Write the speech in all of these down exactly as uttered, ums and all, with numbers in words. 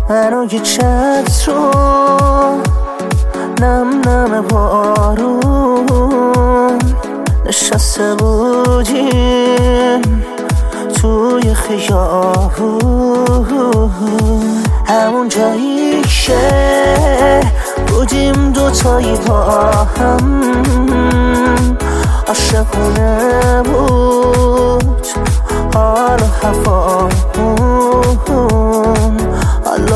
منو یه چتر رو نم نم بارون نشسته بودیم توی خیابون، همون جایی که بودیم دوتایی با هم. عاشقونه بود حال و هوامون، حال و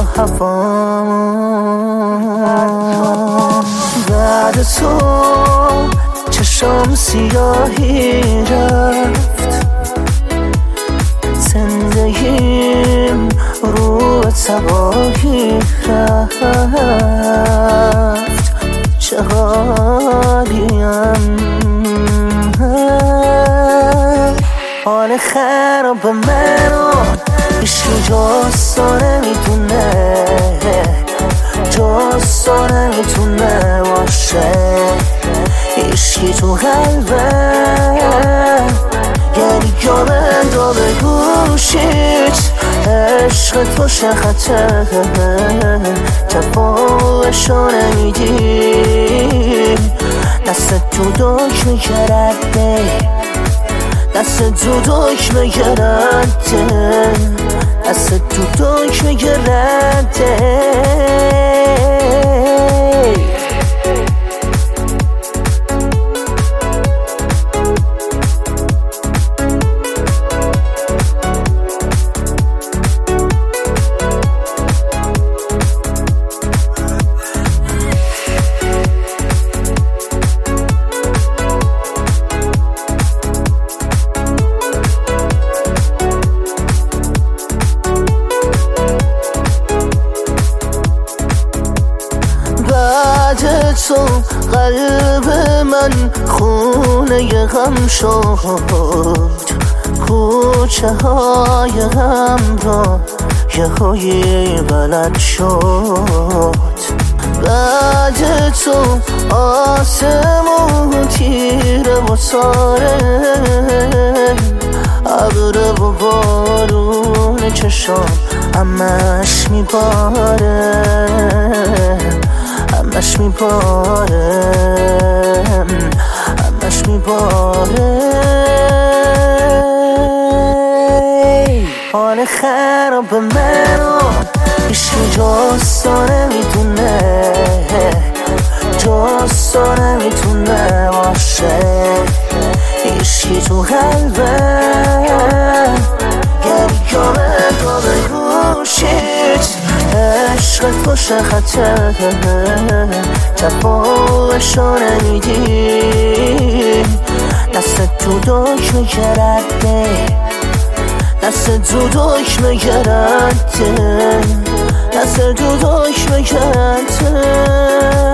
هوامون. بعد تو چشم سیاهی رفت، زندگیم رو تباهی رفت. چه حالیم، حال خراب منو هیچکی جز تو نمیتونه، جز تو نمیتونه باشه. هیچکی تو قلبم یعنی جا بندا به گوشیت، عشق تو شخطه جوابشو نمیدی. دست تو دکمه کرده، دست تو دکمه کرده، دست تو دکمه کرده. بعد تو قلب من خونه غم شد، کوچه های غم را یه هایی بلد شد. بعد تو آسمون تیره و تاره، ابر و بارون چشام همش میباره، همش میباره، همش میباره. حال خراب منو هیچکی جز تو نمیتونه، جز تو نمیتونه باشه. هیچکی تو قلبم گری جا بندا به گوشیت، عشق تو شخطه جوابشو نمیدی. دست تو دکمه کرده، دست تو دکمه کرده، دست تو دکمه کرده.